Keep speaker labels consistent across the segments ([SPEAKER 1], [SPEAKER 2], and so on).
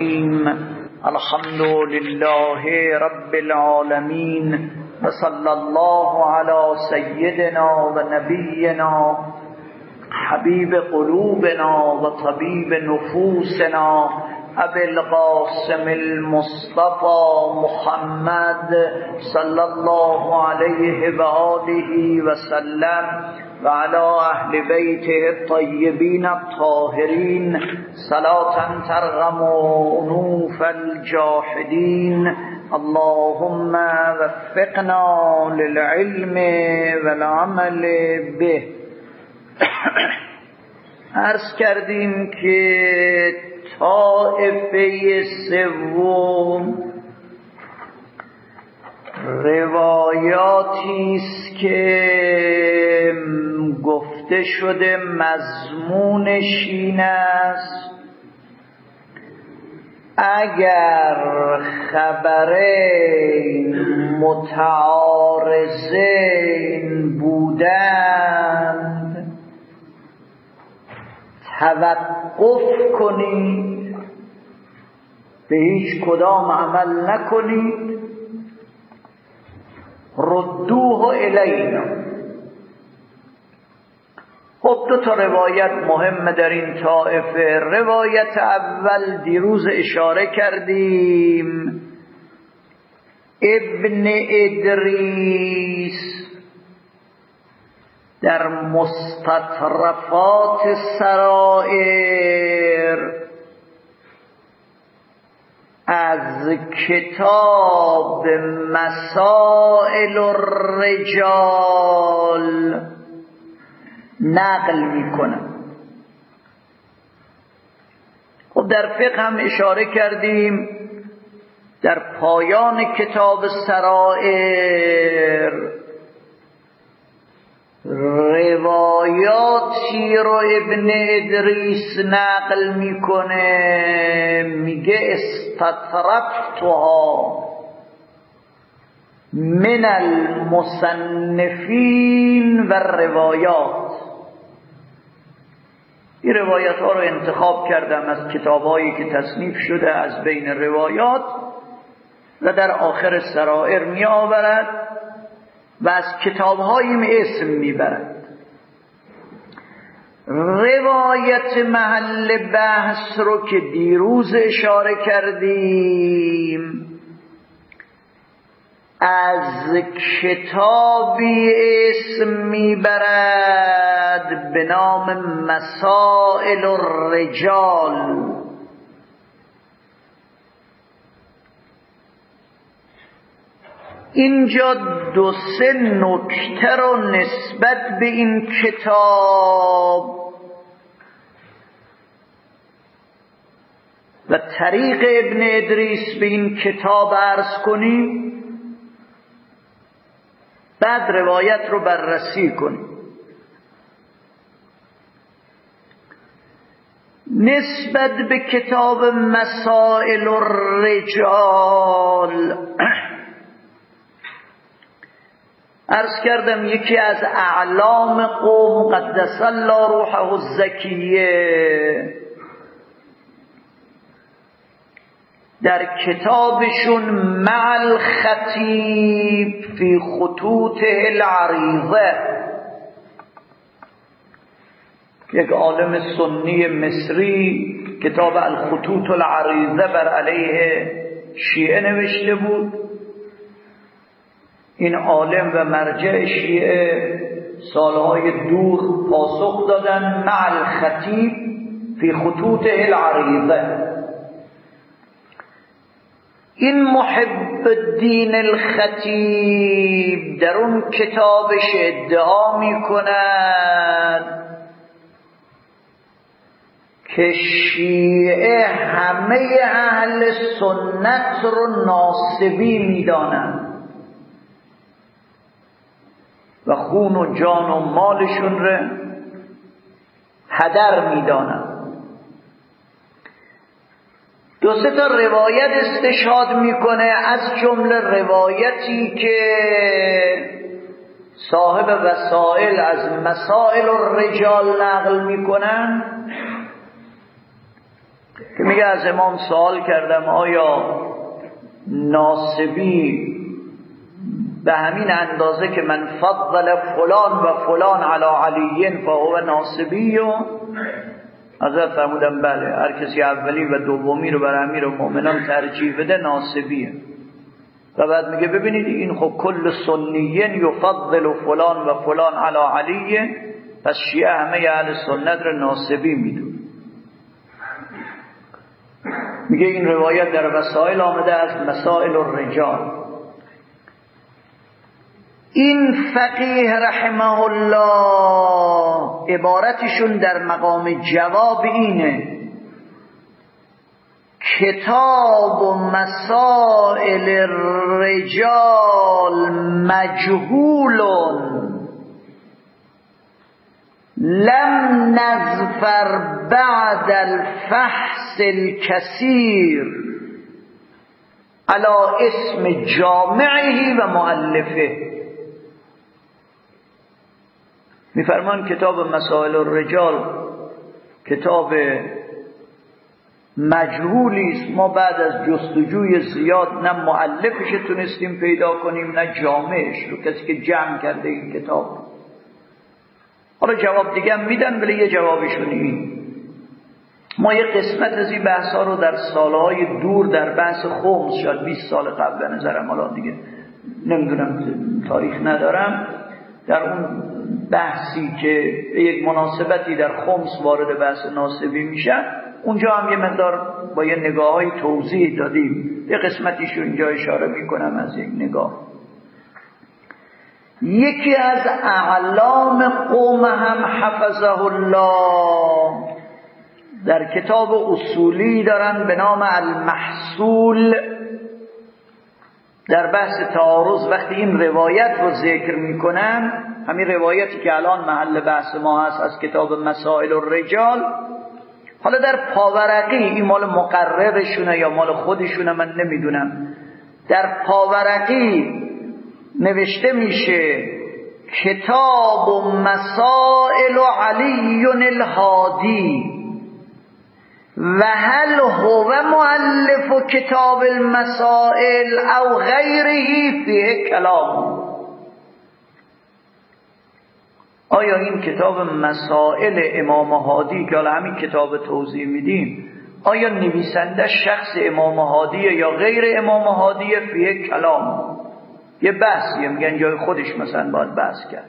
[SPEAKER 1] الحمد لله رب العالمين وصلى الله على سيدنا ونبينا حبيب قلوبنا وطبيب نفوسنا أبي القاسم المصطفى محمد صلى الله عليه وآله وسلم وعلى أهل بيته الطيبين الطاهرين صلاة ترغم أنوف الجاحدين. اللهم وفقنا للعلم والعمل به. عرض کردیم که طائفه سوم روایاتی است که گفته شده مضمونش این است: اگر خبرین متعارضین بودند توقف کنید، به هیچ کدام عمل نکنید، ردوه الینا. خب دو تا روایت مهم در این طائفه. روایت اول دیروز اشاره کردیم، ابن ادریس در مستطرفات سرائر از کتاب مسائل الرجال نقل میکنه. خب در فقه هم اشاره کردیم در پایان کتاب سرائر روایاتی رو ابن ادریس نقل میکنه، میگه استطرفتها من المصنفین و روایات. این روایات ها رو انتخاب کردم از کتاب هایی که تصنیف شده از بین روایات و در آخر سرائر می آورد و از کتاب هاییم اسم می برد. روایت محل بحث رو که دیروز اشاره کردیم از کتابی اسم میبرد به نام مسائل الرجال. اینجا دو سه نکته رو نسبت به این کتاب و طریق ابن ادریس به این کتاب عرض کنیم، بعد روایت رو بررسی کنیم. نسبت به کتاب مسائل الرجال عرض کردم یکی از اعلام قوم قدس الله روحه الزکیه در کتابشون مع الخطیب فی خطوطه العریضه، یک عالم سنی مصری کتاب الخطوط العریضه بر علیه شیعه نوشته بود. این عالم و مرجع شیعه سالهای دور پاسخ دادن مع الخطیب فی خطوطه العریضه. این محب الدین الخطیب در اون کتابش ادعا می کند که شیعه همه اهل سنت رو ناصبی می دانند و خون و جان و مالشون رو هدر می دانند. دو سه تا روایت استشهاد میکنه، از جمله روایتی که صاحب وسائل از مسائل الرجال نقل میکنن که میگه از امام سوال کردم آیا ناصبی به همین اندازه که من فضل فلان و فلان علی علی فهو ناصبی؟ حضرت فرمودن بله، هر کسی اولی و دومی رو بر امیر المؤمنان ترجیح بده ناصبیه. و بعد میگه ببینید این خب کل سنیین یفضل فلان و فلان علی علی، پس شیعه همه اهل سنت رو ناصبی میدون. میگه این روایت در وسائل آمده از مسائل الرجال. این فقیه رحمه الله عبارتشون در مقام جواب اینه: کتاب و مسائل الرجال مجهول لم نظفر بعد الفحص الكثير على اسم جامعه و مؤلفه. میفرمان کتاب مسائل الرجال کتاب مجهولی است، ما بعد از جستجوی زیاد نه مؤلفش تونستیم پیدا کنیم نه جامعش رو، کسی که جمع کرده این کتاب. حالا جواب دیگه هم میدن، ولی یه جوابشون این: ما یه قسمت از این بحث ها رو در سالهای دور در بحث خمس، شاید 20 سال قبل به نظرم، حالا دیگه نمیدونم تاریخ ندارم، در اون بحثی که به یک مناسبتی در خمس وارد بحث ناصبی میشن، اونجا هم یه مقدار با یه نگاه های توضیح دادیم. یه قسمتیشو اینجا اشاره میکنم از یک نگاه. یکی از اعلام قوم هم حفظه الله در کتاب اصولی دارن به نام المحصول، در بحث تعارض وقتی این روایت رو ذکر میکنن، همین روایتی که الان محل بحث ما هست از کتاب مسائل الرجال، حالا در پاورقی، این مال مقررشونه یا مال خودشونه من نمیدونم، در پاورقی نوشته میشه کتاب مسائل علی الهادی و هل هو مؤلف کتاب المسائل او غیره فیه کلام. آیا این کتاب مسائل امام هادی که حالا همین کتاب توضیح میدیم، آیا نویسنده شخص امام هادی یا غیر امام هادی؟ فیه کلام، یه بحثیه، میگن جای خودش مثلا باید بحث کرد.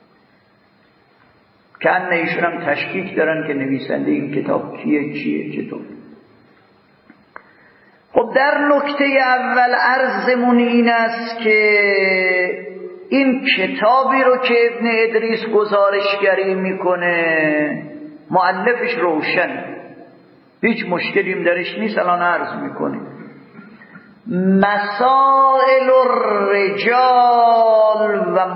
[SPEAKER 1] که ایشون هم تشکیک دارن که نویسنده این کتاب کیه، چیه، چطور. خب در نکته اول عرضمون این است که این کتابی رو که ابن ادریس گزارشگری میکنه مؤلفش روشن، هیچ مشکلیم درش نیست، الان عرض میکنیم. مسائل الرجال و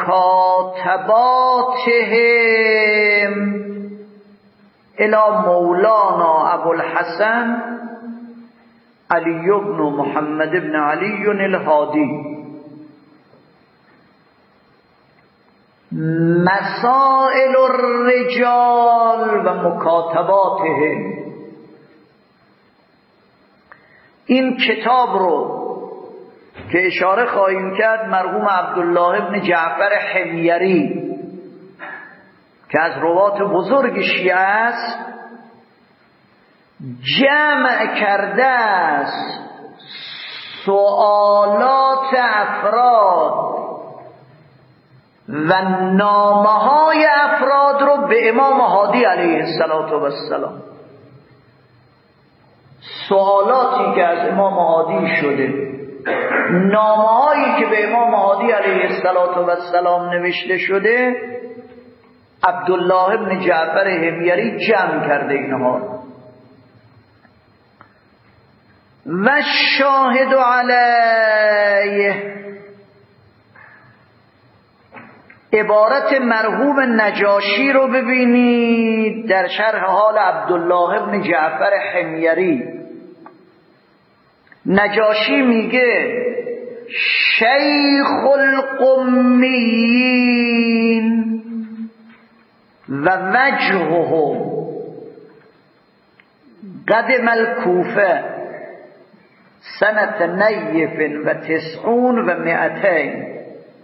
[SPEAKER 1] مکاتباتهم الى مولانا ابوالحسن علی بن محمد بن علی الهادی. مسائل الرجال و مکاتباتهم، این کتاب رو که اشاره خواهیم کرد مرحوم عبدالله ابن جعفر حمیری که از روات بزرگ شیعه است جمع کرده است سوالات افراد و نامه های افراد رو به امام هادی علیه السلام. سوالاتی که از امام هادی شده، نامه هایی که به امام هادی علیه السلام نوشته شده، عبدالله ابن جعفر حمیری جمع کرده اینها. و شاهد علیه، عبارت مرحوم نجاشی رو ببینید در شرح حال عبدالله ابن جعفر حمیری. نجاشی میگه شیخ القمیین و وجهه قدم الكوفه سنة 99 و 200.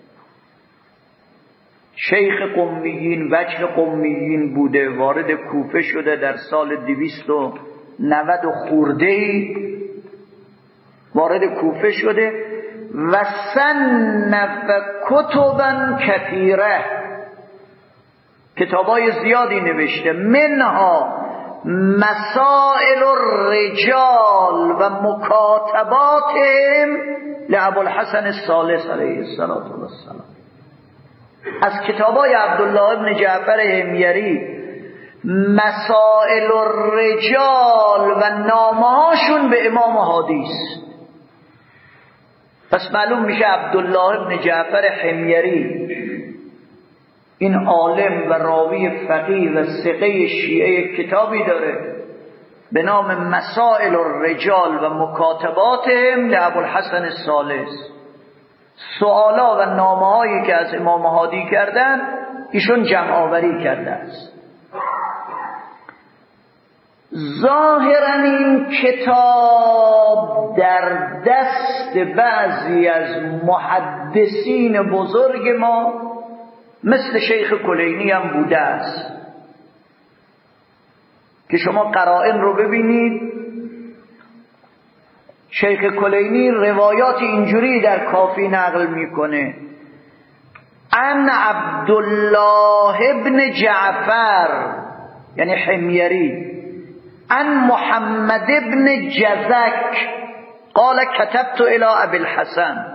[SPEAKER 1] شیخ قمیین، وجه قمیین بوده، وارد کوفه شده در سال 290 خورده‌ای وارد کوفه شده و صنف کتبا کثیره، کتابای زیادی نوشته، منها مسائل الرجال و مکاتباتهم لابوالحسن الثالث علیه السلام. از کتابای عبدالله ابن جعفر حمیری مسائل الرجال و نامه‌هاشون به امام هادی است. پس معلوم میشه عبدالله ابن جعفر حمیری این عالم و راوی فقیه و ثقه شیعه کتابی داره به نام مسائل الرجال و مکاتباتهم لابوالحسن الثالث. سوالا و نامه‌هایی که از امام هادی کردن ایشون جمع آوری کرده است. ظاهراً این کتاب در دست بعضی از محدثین بزرگ ما مثل شیخ کلینی هم بوده است که شما قرائن رو ببینید. شیخ کلینی روایات اینجوری در کافی نقل میکنه: ان عبدالله ابن جعفر یعنی حمیری، ان محمد ابن جزک قال كتبت الى ابي الحسن.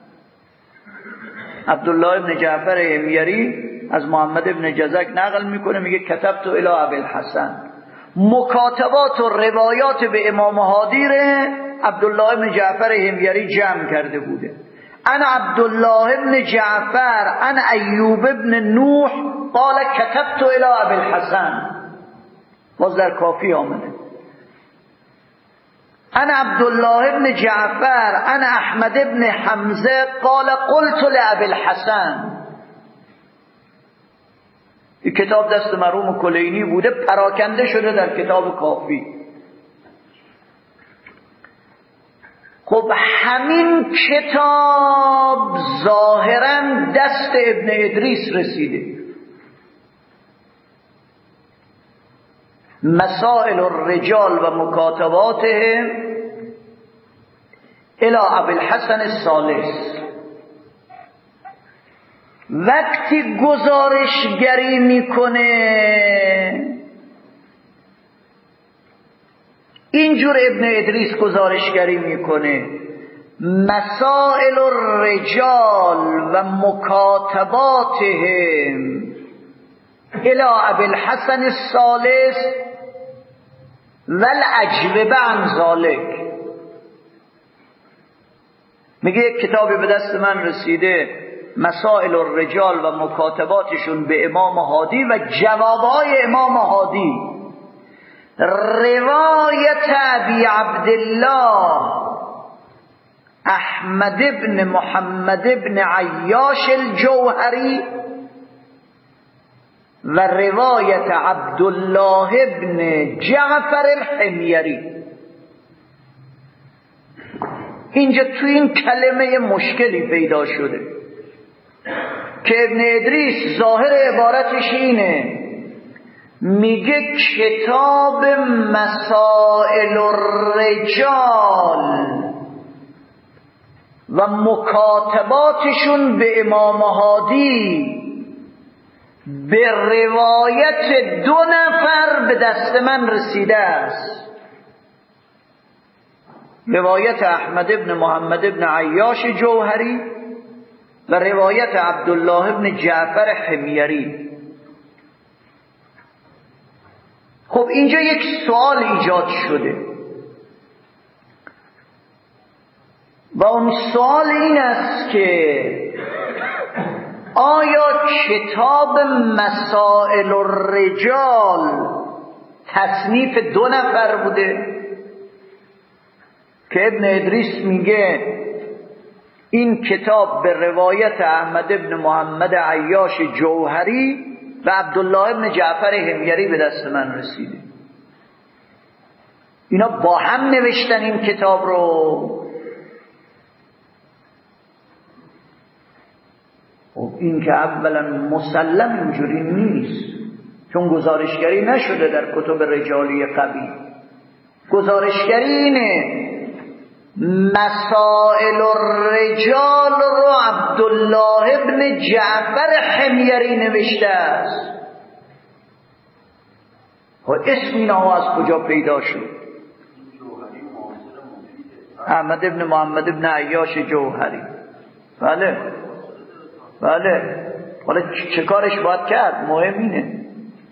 [SPEAKER 1] عبدالله ابن جعفر حمیری از محمد ابن جزک نقل میکنه، میگه كتبت الى ابي الحسن. مکاتبات و روایات به امام هادی عبدالله ابن جعفر حمیری جمع کرده بوده. انا عبدالله ابن جعفر انا ایوب ابن نوح قال كتبت الى ابي الحسن، باز در کافی آمده. انا عبدالله ابن جعفر انا احمد ابن حمزه قال قلت لابي الحسن. این کتاب دست مرحوم کلینی بوده، پراکنده شده در کتاب کافی. خب همین کتاب ظاهراً دست ابن ادریس رسیده. مسائل الرجال و مکاتباتهم الی ابی الحسن الثالث. وقتی گزارشگری میکنه اینجور ابن ادریس گزارشگری میکنه: مسائل الرجال و مکاتباتهم الی ابی الحسن الثالث والاجوبه عن ذلک. میگه یک کتابی به دست من رسیده، مسائل الرجال و مکاتباتشون به امام هادی و جوابهای امام هادی. روایت ابی عبدالله احمد ابن محمد ابن عیاش الجوهری و روایت عبدالله ابن جعفر الحمیری. اینجا تو این کلمه مشکلی پیدا شده که ابن ادریس ظاهر عبارتش اینه، میگه کتاب مسائل الرجال و مکاتباتشون به امام هادی به روایت 2 نفر به دست من رسیده است. روایت احمد ابن محمد ابن عیاش جوهری و روایت عبدالله ابن جعفر حمیری. خب اینجا یک سوال ایجاد شده و اون سوال این است که آیا کتاب مسائل الرجال تصنیف 2 نفر بوده؟ که ابن ادریس میگه این کتاب به روایت احمد ابن محمد عیاش جوهری و عبدالله ابن جعفر حمیری به دست من رسیده. اینا با هم نوشتن این کتاب رو. این که اولا مسلم اینجوری نیست، چون گزارشگری نشده در کتب رجالی قوی. گزارشگری اینه مسائل الرجال رو عبدالله ابن جعفر حمیری نوشته است. اسم اینا از کجا پیدا شد؟ احمد ابن محمد ابن عیاش جوهری. بله حالا چه کارش باید کرد؟ مهم اینه.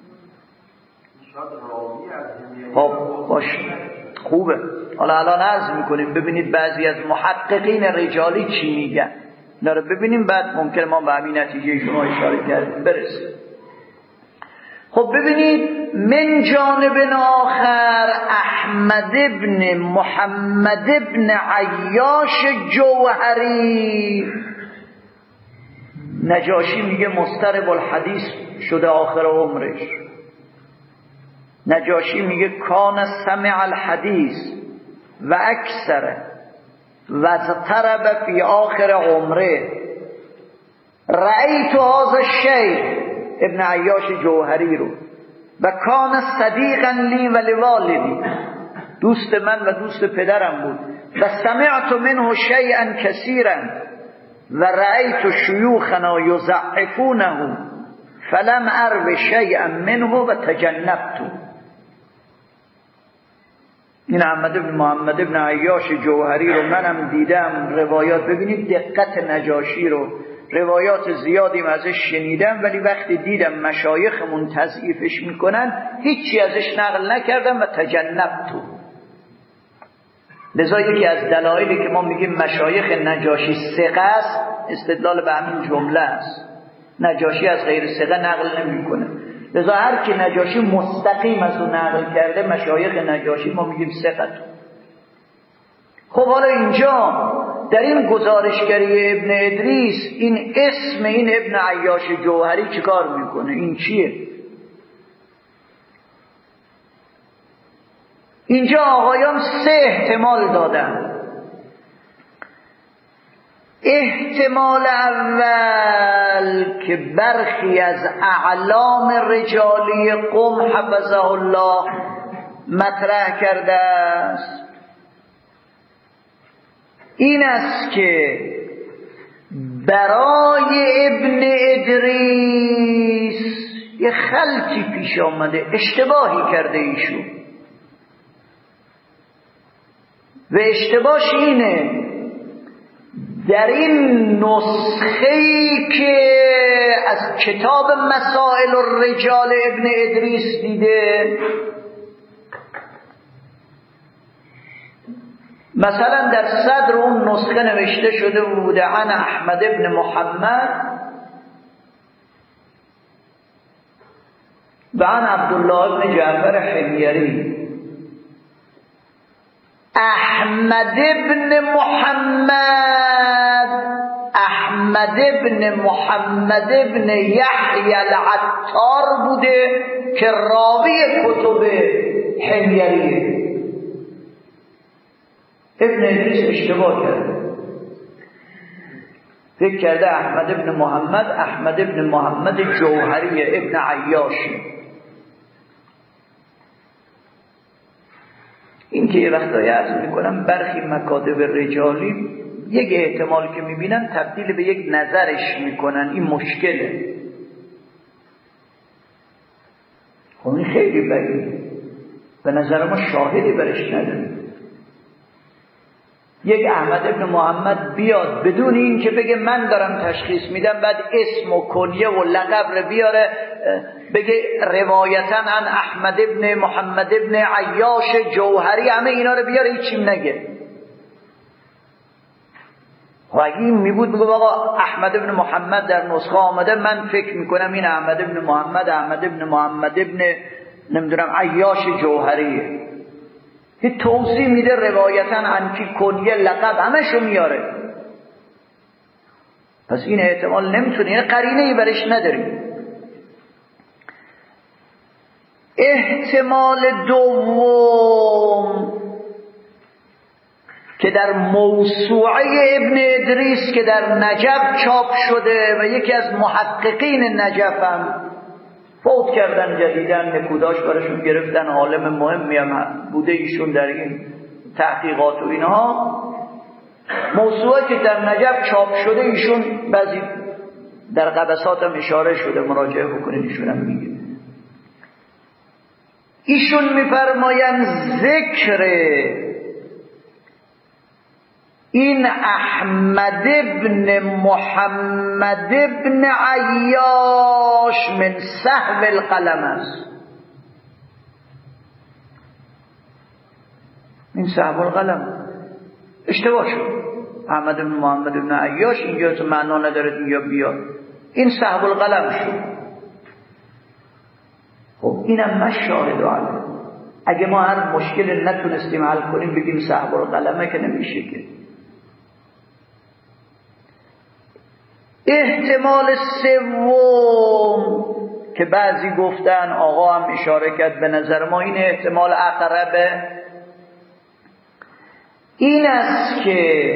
[SPEAKER 1] خب باشه، خوبه. حالا الان عرض میکنیم ببینید بعضی از محققین رجالی چی میگن، داره ببینیم، بعد ممکنه ما به همین نتیجه شما اشاره کردیم برسیم. خب ببینید، من جانب آخر احمد ابن محمد ابن عیاش جوهری، نجاشی میگه مضطرب الحدیث شده آخر عمرش. نجاشی میگه کان سمع الحدیث و اکثر و اضطرب فی آخر عمره. رأیت هذا الشیخ ابن عیاش جوهری رو و کان صدیقا لی و لوالدی، دوست من و دوست پدرم بود. و سمعت منه شیئا کثیرا و رأیت شیوخنا یضعفونه فلم ارو شیئا منه و تجنبت. این احمد بن محمد بن عیاش جوهری رو منم دیدم. روایات ببینید دقت نجاشی رو، روایات زیادیم ازش شنیدم، ولی وقتی دیدم مشایخمون تضعیفش میکنن هیچی ازش نقل نکردم و تجنبت. لذا یکی از دلایلی که ما میگیم مشایخ نجاشی ثقه است استدلال به همین جمله است. نجاشی از غیر ثقه نقل نمیکنه، لذا هر کی نجاشی مستقیم از اون نقل کرده مشایخ نجاشی ما میگیم ثقه. خب حالا اینجا در این گزارشگری ابن ادریس این اسم این ابن عیاش جوهری چیکار میکنه؟ این چیه؟ اینجا آقایان سه احتمال دادن. احتمال اول که برخی از اعلام رجالی قم حفظه الله مطرح کرده است، این است که برای ابن ادریس یه خلطی پیش آمده، اشتباهی کرده ایشون، و اشتباهش اینه در این نسخه‌ای که از کتاب مسائل الرجال ابن ادریس دیده، مثلا در صدر اون نسخه نوشته شده بوده عن احمد ابن محمد و عن عبدالله ابن جعفر حمیری. احمد ابن محمد ابن یحیی العطار بوده که راوی کتب حمیریه. ابن ادریس اشتباه کرده، فکر کرده احمد ابن محمد جوهری ابن عیاشی. این که یه وقتایی عرض میکنم برخی مکاتب رجالی یک احتمال که میبینن تبدیل به یک نظرش میکنن، این مشکله. خب این خیلی بدیه، به نظر ما شاهدی برش نداریم. یک احمد ابن محمد بیاد بدون این که بگه من دارم تشخیص میدم، بعد اسم و کنیه و لقب رو بیاره بگه روایتا عن احمد ابن محمد ابن عیاش جوهری، همه اینا رو بیاره هیچیم نگه. و اگه این میبود بگه آقا احمد ابن محمد در نسخه آمده، من فکر میکنم این احمد ابن محمد ابن نمیدونم عیاش جوهریه، که توضیح میده روایتا عنکی کنیه لقب همشو میاره. پس این احتمال نمیتونه، این قرینه ای برش نداریم. احتمال دوم که در موسوعه ابن ادریس که در نجف چاپ شده و یکی از محققین نجف هم فوت کردن جدیدن، نکوداش براشون گرفتن، عالم مهمی هم بوده ایشون در این تحقیقات و اینها، موسوعه که در نجف چاپ شده ایشون بعضی در قبسات هم اشاره شده، مراجعه بکنید، ایشون هم میگه. ایشون میفرمایند ذکر این احمد ابن محمد ابن عیاش من سهو القلم است. این سهو القلم اشتباه شد. احمد ابن محمد ابن عیاش اینجا تو معنا نداره اینجا بیاد، این سهو القلم شد. خب اینم من شاهد علیه. اگه ما هر مشکل نتونستیم حل کنیم بگیم سهو القلمه که نمیشه که. احتمال سوم که بعضی گفتن، آقا هم اشاره کرد، به نظر ما این احتمال اقربه، این است که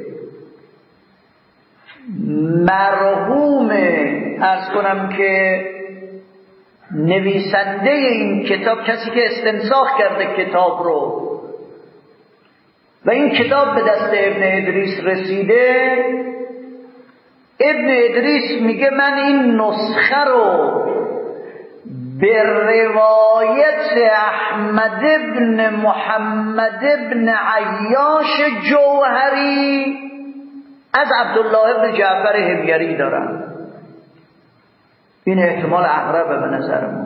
[SPEAKER 1] مرحوم، عرض کنم که نویسنده این کتاب، کسی که استنساخ کرده کتاب رو و این کتاب به دست ابن ادریس رسیده، ابن ادریس میگه من این نسخه رو به روایت احمد ابن محمد ابن عیاش جوهری از عبدالله ابن جعفر حمیری دارم. این احتمال اقربه به نظر ما،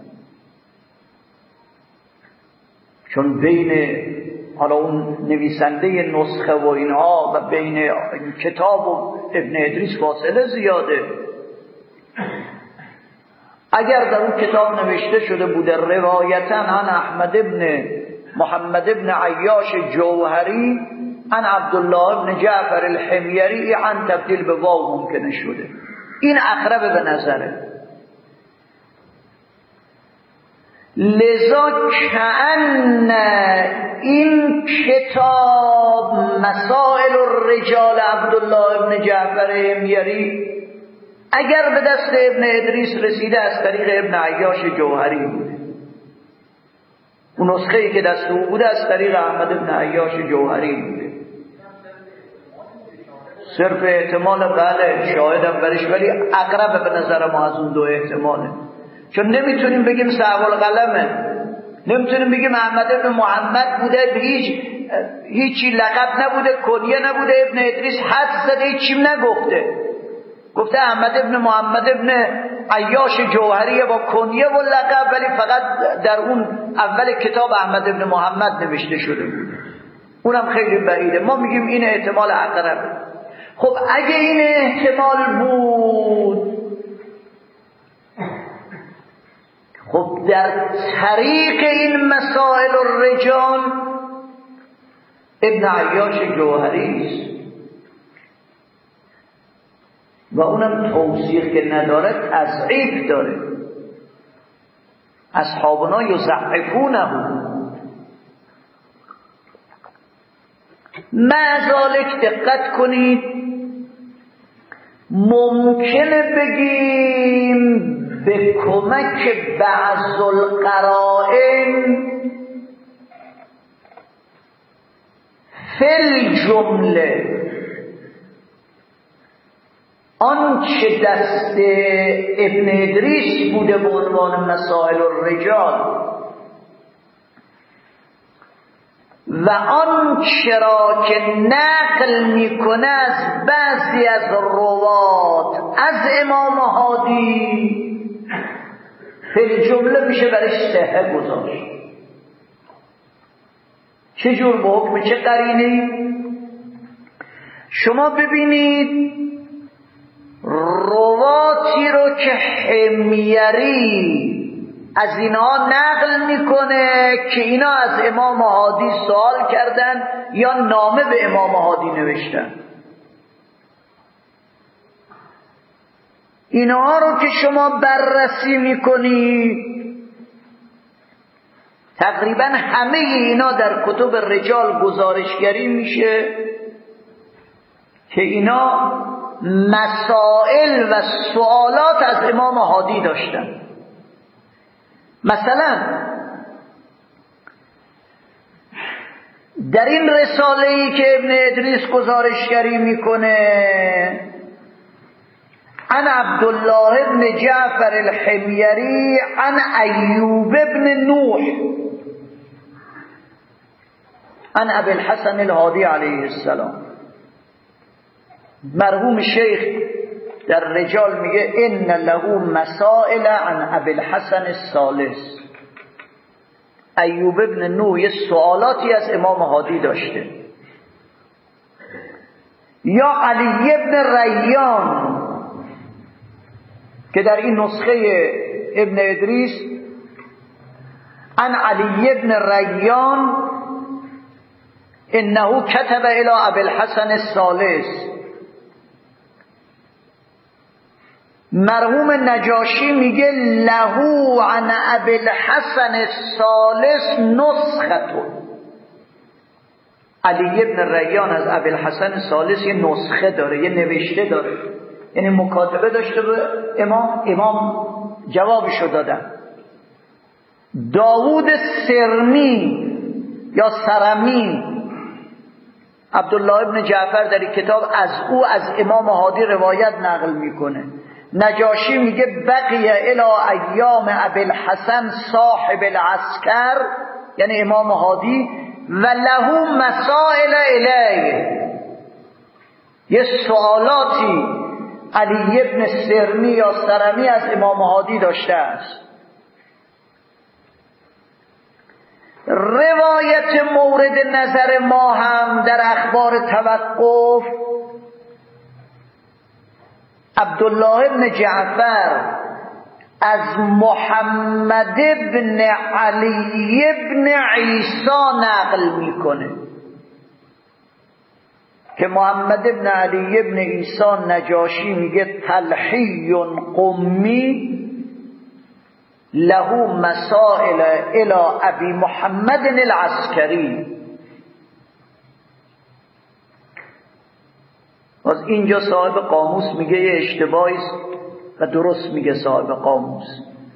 [SPEAKER 1] چون بین حالا اون نویسنده نسخه و اینها و بین این کتاب و ابن ادریس فاصله زیاده. اگر در اون کتاب نوشته شده بوده روایتا عن احمد ابن محمد ابن عیاش جوهری عن عبدالله ابن جعفر الحمیری، عن تبدیل به واو ممکنه شده. این اقرب به نظره. لذا کأن این کتاب مسائل الرجال عبدالله ابن جعفر حمیری اگر به دست ابن ادریس رسیده از طریق ابن عیاش جوهری بوده، اون نسخه‌ای که دست او بوده از طریق احمد ابن عیاش جوهری بوده. صرف احتمال، بله شاهدم برش، ولی اقرب به نظر ما از اون دو احتماله. چون نمیتونیم بگیم سهو القلمه، نمیتونیم بگیم احمد ابن محمد بوده، هیچی لقب نبوده، کنیه نبوده، ابن ادریس حد زده هیچی نگفته، گفته احمد ابن محمد ابن عیاش جوهریه با کنیه و لقب، ولی فقط در اون اول کتاب احمد ابن محمد نوشته شده بوده. اونم خیلی بعیده. ما میگیم این احتمال اقربه. خب اگه این احتمال بود، خب در طریق این مسائل الرجال ابن عیاش جوهری است و اونم توصیح که نداره تضعیف داره. اصحابنا یضعفونه. معذالک دقت کنید، ممکنه بگیم به کمک بعض القرائن فل جمله آنچه دست ابن ادریس بوده به عنوان مسائل الرجال و آنچه را که نقل میکنه از بعضی از روات از امام هادی فل جمله میشه برش صحه گذاشت. چجور به حکم چه قرینه‌ای؟ شما ببینید رواتی رو که حمیری از اینها نقل میکنه که اینا از امام هادی سوال کردن یا نامه به امام هادی نوشتن، اینها رو که شما بررسی میکنی تقریبا همه اینا در کتب رجال گزارشگری میشه که اینا مسائل و سوالات از امام هادی داشتن. مثلا در این رساله‌ای که ابن ادریس گزارشگری میکنه، عن عبدالله بن جعفر الحمیری عن ایوب بن نوح عن ابی الحسن الهادی علیه السلام. مرحوم شیخ در رجال میگه ان له مسائل عن ابی الحسن الثالث. ایوب بن نوح یه سوالاتی از امام هادی داشته. یا علی بن ریان که در این نسخه ابن ادریس عن علی بن ریان انه كتب الى ابي الحسن الثالث. مرحوم نجاشی میگه له عن ابي الحسن الثالث نسخه. علی بن ریان از ابی الحسن الثالث یه نسخه داره، یه نوشته داره، یعنی مکاتبه داشته به امام جوابشو دادن. داوود سرمی یا سرمی، عبدالله ابن جعفر در این کتاب از او از امام هادی روایت نقل میکنه. نجاشی میگه بقی الی ایام ابی الحسن صاحب العسکر، یعنی امام هادی، و له مسائل الیه، یه سوالاتی علی ابن سرمی یا سرمی از امام هادی داشته است. روایت مورد نظر ما هم در اخبار توقف، عبدالله ابن جعفر از محمد ابن علی ابن عیسی نقل میکنه که محمد ابن علی ابن عیسی نجاشی میگه تلحی قمی له مسائل الى ابی محمد العسکری. از اینجا صاحب قاموس میگه یه اشتباهی و درست میگه صاحب قاموس.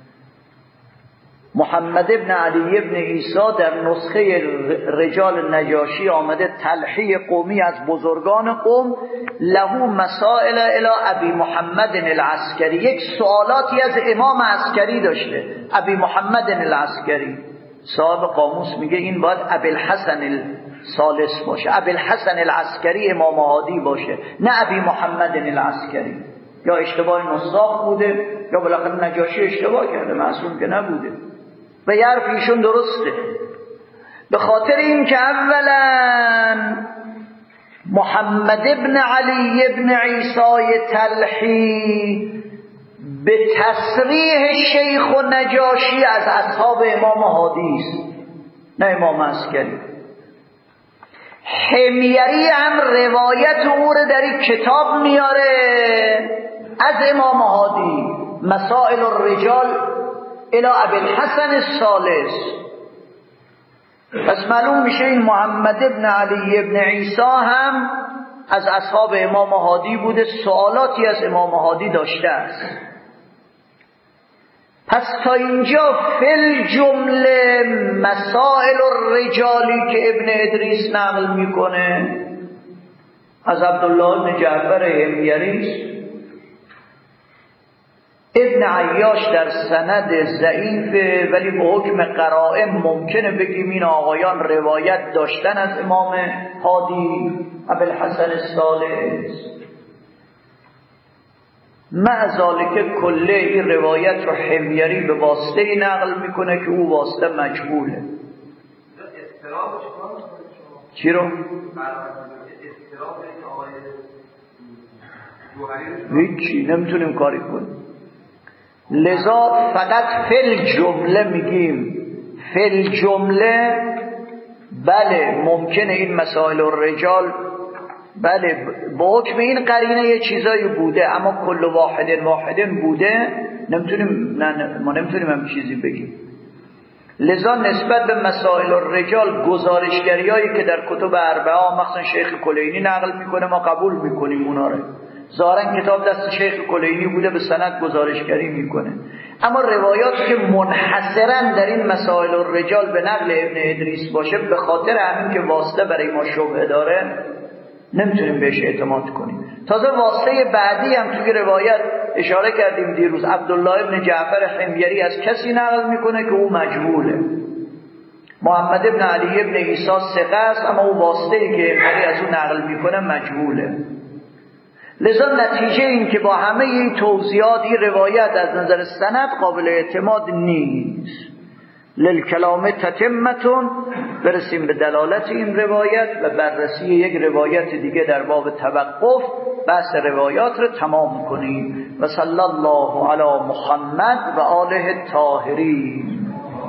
[SPEAKER 1] محمد ابن علی ابن عیسی در نسخه رجال نجاشی آمده تلحی قومی از بزرگان قوم، له مسائل الی ابی محمد العسکری، یک سوالاتی از امام عسکری داشته، ابی محمد العسکری. صاحب قاموس میگه این باید ابی الحسن الثالث باشه، ابی الحسن العسکری امام هادی باشه، نه ابی محمد العسکری. یا اشتباه نساخ بوده یا بالاخره نجاشی اشتباه کرده، معصوم که نبوده و یه حرف ایشون درسته. به خاطر این که اولا محمد ابن علی ابن عیسی تلحی به تصریح شیخ و نجاشی از اصحاب امام هادی است، نه امام عسکری. حمیری هم روایت او رو در این کتاب میاره از امام هادی، مسائل الرجال الى ابی الحسن الثالث. پس معلوم میشه این محمد ابن علی ابن عیسی هم از اصحاب امام هادی بوده، سوالاتی از امام هادی داشته است. پس تا اینجا فل جمله مسائل الرجالی که ابن ادریس نقل میکنه از عبدالله بن جعفر حمیری، ابن عیاش در سند ضعیفه، ولی به حکم قرائن ممکنه بگیم این آقایان روایت داشتن از امام هادی ابوالحسن الثالث. مع ذالک کله این روایت رو حمیری به واسطه نقل میکنه که او واسطه مجهوله. چی رو؟ هیچی نمیتونیم کاری کنیم، لذا فقط فل جمله میگیم. فل جمله بله ممکنه این مسائل الرجال بله با حکم این قرینه یه چیزایی بوده، اما کل واحدن بوده نمیتونیم، نه ما نمیتونیم هم چیزی بگیم. لذا نسبت به مسائل الرجال گزارشگریایی که در کتب اربعه مثلا شیخ کلینی نقل میکنه ما قبول میکنیم اونا رو. ظاهرا کتاب دست شیخ کلینی بوده به سند گزارشگری میکنه، اما روایاتی که منحصرا در این مسائل الرجال به نقل ابن ادریس باشه به خاطر همین که واسطه برای ما شبهه داره نمیتونیم بهش اعتماد کنیم. تازه واسطه بعدی هم توی روایت اشاره کردیم دیروز، عبدالله ابن جعفر حمیری از کسی نقل میکنه که او مجهوله. محمد ابن علی ابن عیسی ثقه است اما او واسطه‌ای که حمیری از او نقل میکنه مجهوله. لذا نتیجه این که با همه این توضیحات این روایت از نظر سند قابل اعتماد نیست. للکلام تتمتون، برسیم به دلالت این روایت و بررسی یک روایت دیگه در باب توقف بحث روایات رو تمام کنیم. و صلی الله علی محمد و آله الطاهرین.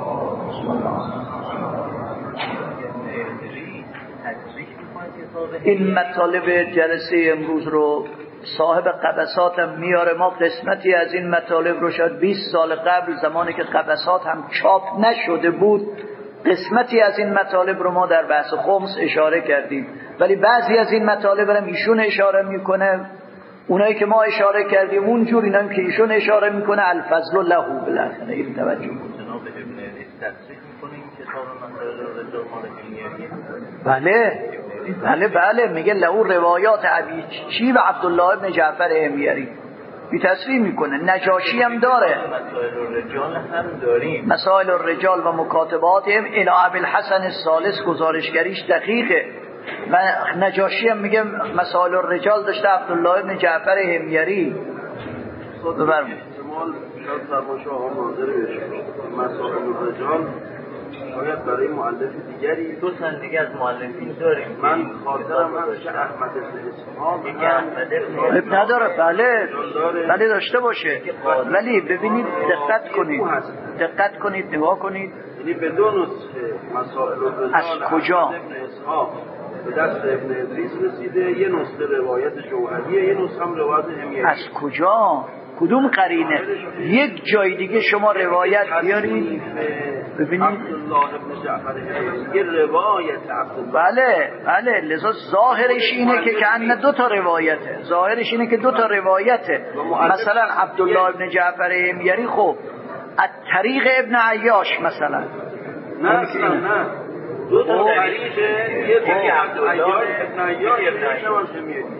[SPEAKER 1] این مطالب جلسه امروز رو صاحب قبسات هم میاره. ما قسمتی از این مطالب رو شاید 20 سال قبل زمانی که قبسات هم چاپ نشده بود قسمتی از این مطالب رو ما در بحث خمس اشاره کردیم، ولی بعضی از این مطالب رو ایشون اشاره میکنه، اونایی که ما اشاره کردیم اونجور، اینایی که ایشون اشاره میکنه الفضل له بالاخره. این توجه کنید. جناب ابن ادریس تصریح میکنه این کتاب مسائل الرجال مال حمیری. بله میگه له روایات ابی چی و عبدالله ابن جعفر حمیری بی تصریح میکنه. نجاشی هم داره، مسائل الرجال هم داریم، مسائل الرجال و مکاتباتهم الی ابوالحسن الثالث گزارشگریش دقیقه. و نجاشی هم میگه مسائل الرجال داشته عبدالله ابن جعفر حمیری. بفرمایید.
[SPEAKER 2] احتمال شاید سرباشه آقا ناظر بشه مسائل الرجال شاید برای مؤلف دیگری
[SPEAKER 3] دو تن دیگه از مؤلفین داریم.
[SPEAKER 2] من خاطرم هست که احمد بن اسحاق
[SPEAKER 3] دیگه احمد بن
[SPEAKER 1] نداره. بله داشته باشه، ولی ببینید دقت کنید نگاه کنید.
[SPEAKER 2] یعنی به دو نسخه مسائل الرجال
[SPEAKER 1] از کجا
[SPEAKER 2] ابن اسحاق به دست ابن ادریس رسیده، یه نسخه روایت جوهریه، یه نسخه هم روایت حمیری.
[SPEAKER 1] از کجا؟ کدوم قرینه؟ یک جای دیگه شما روایت بیارید ببینید.
[SPEAKER 2] عبدالله ابن جعفر حمیری روایت عبدالله.
[SPEAKER 1] بله لذا ظاهرش اینه که کأن دو تا روایته. ظاهرش اینه که دو تا روایته. مثلا عبدالله ابن جعفر حمیری خب از طریق ابن عیاش مثلا
[SPEAKER 2] نه دو تا طریقه، یه طریق عبدالله ابن عیاش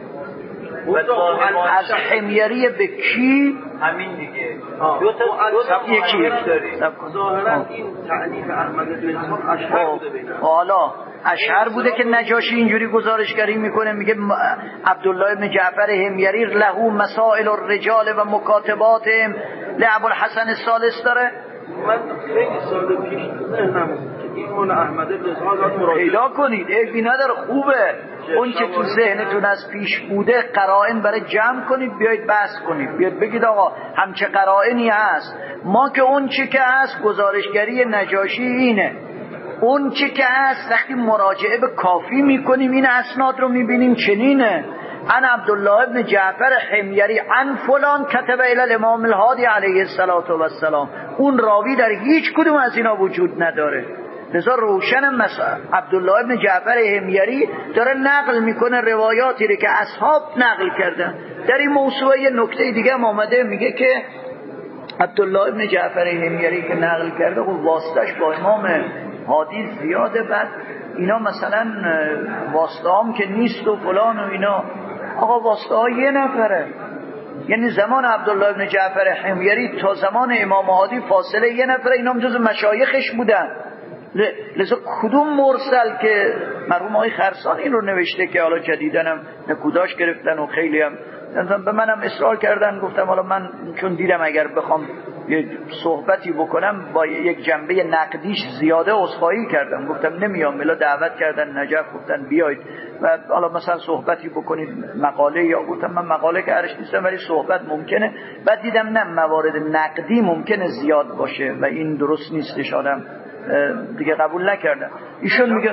[SPEAKER 1] از حمیری به کی؟
[SPEAKER 3] همین دیگه.
[SPEAKER 1] دو تا یکی
[SPEAKER 2] ظاهرا این تعلیف احمد بن اسحاق اشهر بوده بینه.
[SPEAKER 1] حالا اشهر بوده که نجاشی اینجوری گزارشگری میکنه، میگه عبدالله ابن جعفر حمیری له مسائل الرجال و مکاتباتهم لابوالحسن الثالث داره.
[SPEAKER 2] من خیلی سال پیش ذهنم این مال احمد بن اسحاق
[SPEAKER 1] پیدا کنید. عیبی نداره، خوبه. اون که تو ذهنتون از پیش بوده قرائن برای جمع کنید بیایید بحث کنید، بیاید بگید آقا همچه قرائنی هست. ما که اون چی که هست گزارشگری نجاشی اینه، اون چی که هست وقتی مراجعه به کافی میکنیم این اسناد رو میبینیم چنینه. ان عبدالله ابن جعفر حمیری ان فلان کتب الی الامام الهادی علیه السلام. اون راوی در هیچ کدوم از اینا وجود نداره. لذا روشن عبدالله ابن جعفر حمیری داره نقل میکنه روایاتی رو که اصحاب نقل کردن. در این موضوع یه نکته دیگه هم آمده، میگه که عبدالله ابن جعفر حمیری که نقل کرده خب واسطش با امام هادی زیاده، بعد اینا مثلا واسطه هم که نیست و فلان و اینا. آقا واسطه ها یه نفره، یعنی زمان عبدالله ابن جعفر حمیری تا زمان امام هادی فاصله یه نفره، اینا هم جز مشایخش بودن. لذا کدوم مرسل که مرحوم آقای خرسان این رو نوشته که حالا جدیدن هم نکوداش گرفتن و خیلی هم به منم اصرار کردن، گفتم حالا من چون دیدم اگر بخوام یه صحبتی بکنم با یک جنبه نقدیش زیاده عذرخواهی کردم، گفتم نمیام. ملا دعوت کردن نجف، گفتن بیاید و حالا مثلا صحبتی بکنید مقاله، یا گفتم من مقاله که ارش نیستم ولی صحبت ممکنه. بعد دیدم نه، موارد نقدی ممکنه زیاد باشه و این درست نیستش، آدم دیگه قبول نکردم. ایشون میگه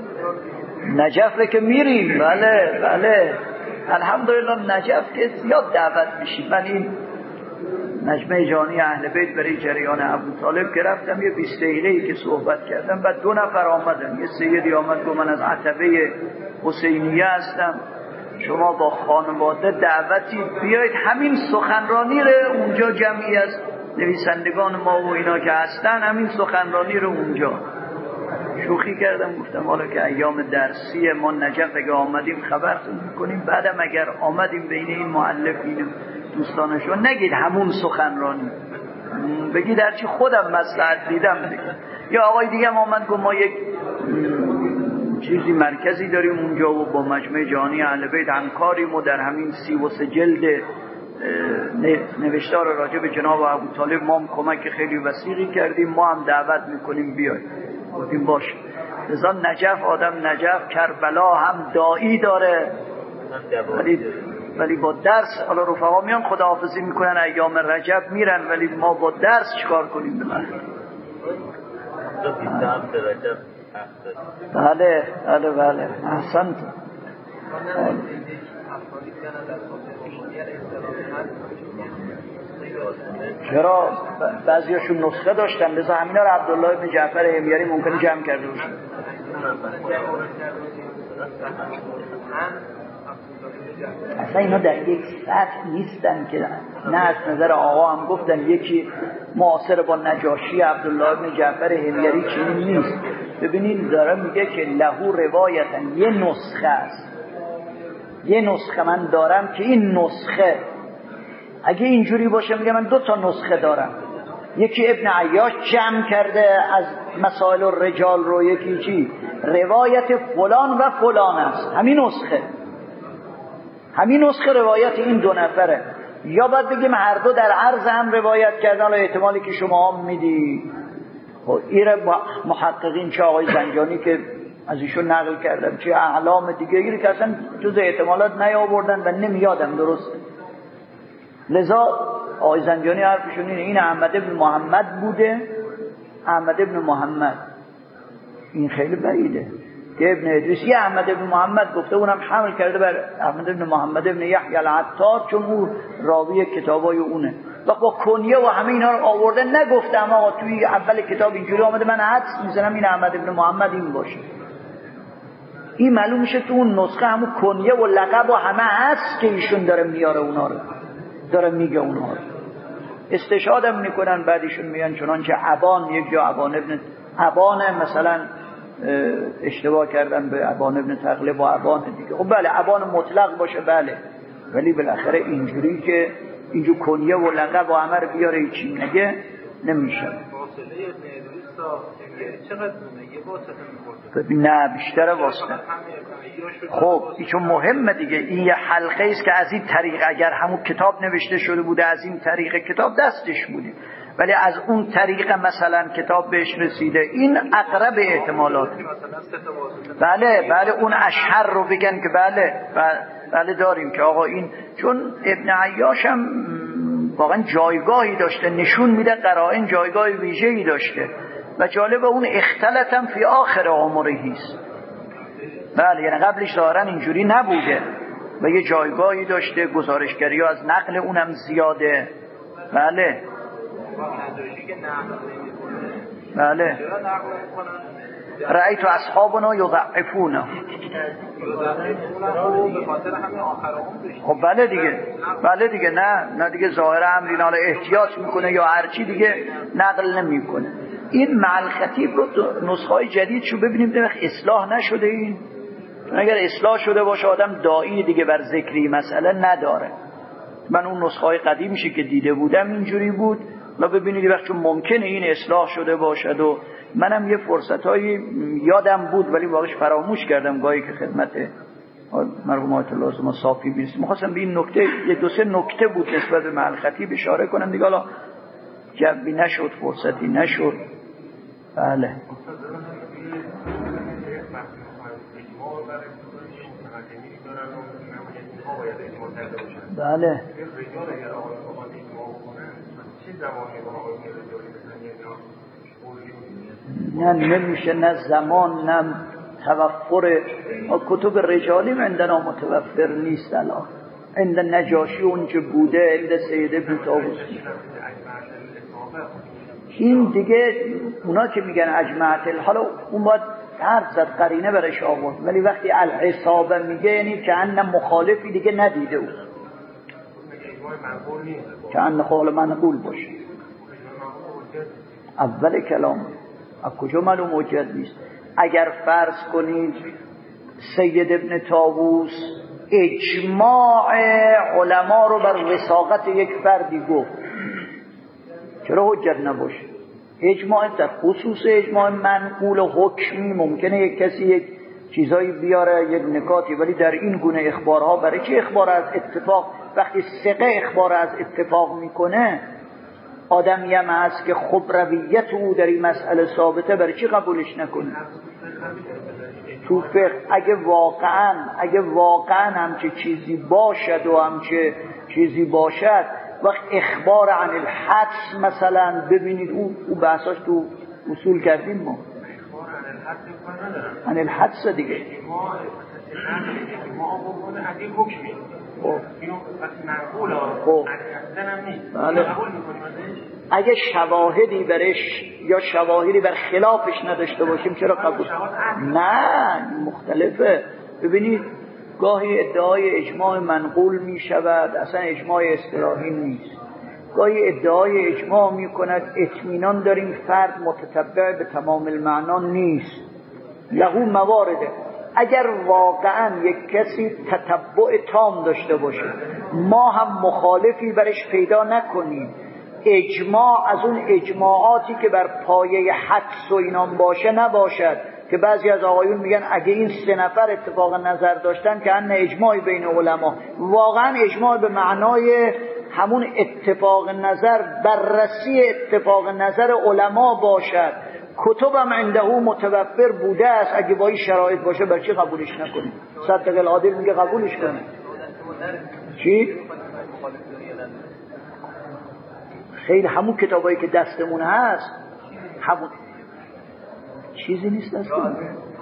[SPEAKER 1] نجف که میریم. بله الحمدلله نجف که زیاد دعوت میشیم. من این مجمع جهانی اهل بیت برای جریان ابوطالب که رفتم یه 20 دقیقه‌ای که صحبت کردم بعد 2 نفر آمدن. یه سیدی آمد گفت من از عتبه حسینیه هستم، شما با خانواده دعوتی بیایید همین سخنرانی رو اونجا جمعی از نویسندگان ما و اینا که هستن همین سخنرانی رو اونجا. شوخی کردم گفتم حالا که ایام درسی ما نجف اگه آمدیم خبرتون میکنیم، بعدم اگر آمدیم بین این مؤلفین دوستانشو نگید همون سخنرانی، بگید هرچی خودم مصلحت دیدم بگید. یا آقای دیگه هم آمد گفت ما یک چیزی مرکزی داریم اونجا و با مجمع جهانی اهل بیت همکاریم و در همین 33 جلد نوشتار راجع به جناب ابوطالب ما هم کمک خیلی وسیعی کردیم، ما هم دعوت میکنیم بیاید. گفتیم باشه. لذا نجف آدم نجف، کربلا هم داعی داره ولی با درس. حالا رفقا میان خداحافظی میکنن ایام رجب میرن، ولی ما با درس چیکار کنیم بله. بله بله بله احسنت. چرا بعضیاشون نسخه داشتن، لذا همینا رو عبدالله بن جعفر همیاری ممکنه جمع کرده باشه. اصلا اینا در یک سطح نیستن که نه از نظر آقا هم گفتن یکی معاصر با نجاشی عبدالله بن جعفر همیاری چنین نیست. ببینید داره میگه که لهو روایتا یه نسخه است، یه نسخه من دارم که این نسخه اگه اینجوری باشه میگه من 2 تا نسخه دارم، یکی ابن عیاش جمع کرده از مسائل الرجال رو، یکی چی روایت فلان و فلان است، همین نسخه روایت این 2 نفره. یا باید بگیم هر دو در عرض هم روایت کردن، حالا احتمالی که شما هم میدی این محققین چه آقای زنجانی که از ایشون نقل کردم چه اعلام دیگری که اصلا جز احتمالات نیاوردن و نمیادم درست. لذا آقای زنجانی حرفشون اینه این احمد ابن محمد بوده، احمد ابن محمد این خیلی بعیده که ابن ادریس یه احمد ابن محمد گفته، اونم حمل کرده بر احمد ابن محمد ابن یحیی العطار چون او راوی کتابای اونه و با کنیه و همه اینا رو آورده، نگفته اما توی اول کتاب اینجوری آمده من حدس میزنم این احمد ابن محمد این باشه. این معلوم میشه تو اون نسخه همون کنیه و لقب و همه هست که ایشون داره میاره اونا رو، داره میگه اونها رو. استشهادم میکنن بعدشون میگن چنانچه ابان یک جا ابان مثلا اشتباه کردن به ابان ابن تغلب و ابان دیگه. خب بله ابان مطلق باشه بله، ولی بالاخره اینجوری که اینجور کنیه و لقب و همه رو بیاره هیچی نگه نمیشه.
[SPEAKER 2] فاصله ابن ادریس تا چقدر دونه یه واسطه می‌خورد؟
[SPEAKER 1] نه بیشتر واسطه. خب این مهمه دیگه، این یه حلقه است که از این طریق اگر همون کتاب نوشته شده بوده از این طریق کتاب دستش بوده، ولی از اون طریق مثلا کتاب بهش رسیده این اقرب احتمالات. بله اون اشهر رو بگن که بله داریم که آقا این چون ابن عیاش هم واقعا جایگاهی داشته، نشون میده قرائن جایگاه ویژه‌ای داشته و جالب اون اختلطم فی آخر عمرهی است. بله یعنی قبلش ظاهرا اینجوری نبوده و یه جایگاهی داشته، گزارشگری ها از نقل اونم زیاده. بله رأیت اصحابنا یضعفونه. خب بله دیگه نه دیگه ظاهرا امرین حالا احتیاط میکنه یا هرچی دیگه نقل نمیکنه. این مع الخطیب رو نسخه‌های جدید شو ببینیم دیگه اصلاح نشده. این اگر اصلاح شده باشه آدم داعی دیگه بر ذکری مسئله نداره. من اون نسخه‌های قدیمشی که دیده بودم اینجوری بود و ببینید وقتی ممکنه این اصلاح شده باشد و منم یه فرصتایی یادم بود ولی واقعش فراموش کردم گاهی که خدمت مرحوم آیت الله عظما صافی بیست می‌خواستم به این نکته یه 2-3 نکته بود نسبت به مع الخطیب اشاره کنم دیگه، حالا جبی نشد فرصتی نشد. بله بله نه نمیشه، نه زمان نه توفر کتب رجالی عندنا متوفر نیست الان. عند نجاشی اونچه بوده عند سید ابن طاووس. این دیگه اونا که میگن اجمعت، حالا اون باید حرف زد قرینه برش آورد، ولی وقتی العصابه میگه یعنی که ان مخالفی دیگه ندیده او، که ان خال منقول باشه. اول کلام از کجا معلوم حجت نیست؟ اگر فرض کنید سید ابن طاووس اجماع علما رو بر وثاقت یک فردی گفت، چرا حجت نباشه؟ اجماع در خصوص اجماع منقول و حکمی ممکنه یک کسی یک چیزایی بیاره، یک نکاتی، ولی در این گونه اخبارها برای چه اخبار از اتفاق؟ وقتی ثقه اخبار از اتفاق میکنه، آدمی هم هست که خب رویت او در این مسئله ثابته، برای چی قبولش نکنه؟ تو فقه اگه واقعا همچه چیزی باشد و همچه چیزی باشد، وقت اخبار عن الحدس مثلا ببینید او بحثاش تو اصول کردیم ما عن الحدس دیگه. اگه شواهدی برش یا شواهدی بر خلافش نداشته باشیم چرا قبول؟ نه مختلفه. ببینید گاهی ادعای اجماع منقول می شود، اصلا اجماع اصطلاحی نیست. گاهی ادعای اجماع می کند اطمینان داریم فرد متتبع به تمام المعنا نیست، لهو موارده. اگر واقعا یک کسی تتبع تام داشته باشه، ما هم مخالفی برش پیدا نکنیم، اجماع از اون اجماعاتی که بر پایه حدس و اینام باشه نباشد، که بعضی از آقایون میگن اگه این 3 نفر اتفاق نظر داشتن که ان اجماعی بین علما، واقعا اجماع به معنای همون اتفاق نظر، بررسی اتفاق نظر علما باشد، کتبم عنده متوفر بوده است، اگه با این شرایط باشه بر چی قبولش نکنیم؟ صدق العادل میگه قبولش کنیم. چی؟ خیلی همون کتابایی که دستمون هست همون چیزی نیست دستمون،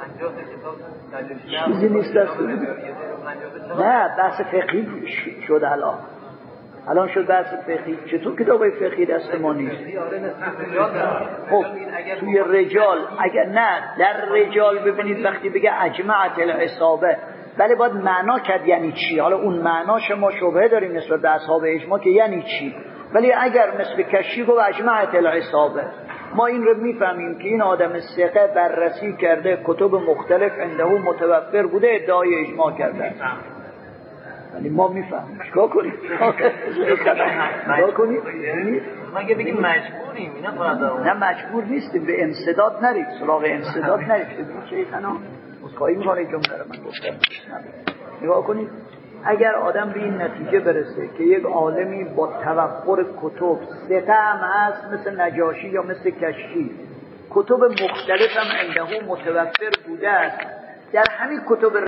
[SPEAKER 1] چیزی نیست دستمون. نه بحث فقهی شد الان شد بحث فقهی. چطور کتابای فقهی دست ما نیست؟ خب توی رجال، اگر نه در رجال ببینید وقتی بگه اجمعت العصابه، بله باید معنا کرد یعنی چی. حالا اون معناش ما شبهه داریم نسبت به اصحاب اجماع که یعنی چی، ولی اگر مثل کشی گفت اجمعت العصابه، ما این رو میفهمیم که این آدم ثقه بررسی کرده، کتب مختلف عنده متوفر بوده، ادعای اجماع کرده. یعنی ما میفهمیم چیکار کنیم؟ چیکار کنیم؟
[SPEAKER 3] مگه بگیم مجبوریم؟
[SPEAKER 1] نه مجبور نیستیم، به انسداد نرید، سراغ انسداد نرید. شیخنا مسکایی میکنه جمله رو من گفتم. نگاه کنید، اگر آدم به این نتیجه برسه که یک عالمی با توفر کتب ثقه هم هست مثل نجاشی یا مثل کشی، کتب مختلف هم عنده متوفر بوده است، در همین کتب